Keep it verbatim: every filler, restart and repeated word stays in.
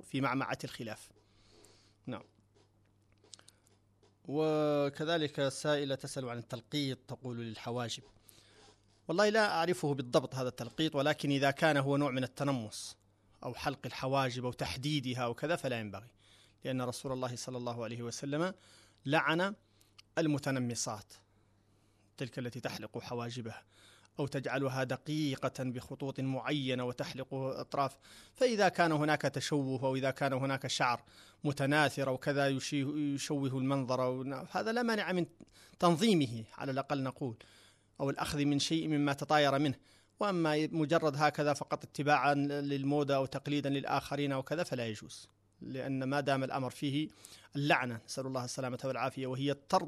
في معمعة الخلاف. نعم. وكذلك سائلة تسأل عن التلقيط، تقول للحواجب. والله لا أعرفه بالضبط هذا التلقيط، ولكن إذا كان هو نوع من التنمص أو حلق الحواجب أو تحديدها وكذا فلا ينبغي، لأن رسول الله صلى الله عليه وسلم لعن المتنمصات، تلك التي تحلق حواجبها أو تجعلها دقيقة بخطوط معينة وتحلق أطراف. فإذا كان هناك تشوه أو إذا كان هناك شعر متناثر أو كذا يشوه المنظر، هذا لا مانع من تنظيمه على الأقل نقول، أو الأخذ من شيء مما تطاير منه. وأما مجرد هكذا فقط اتباعا للموضة أو تقليدا للآخرين أو كذا فلا يجوز، لأن ما دام الأمر فيه اللعنة، نسأل الله السلامة والعافية، وهي الطرد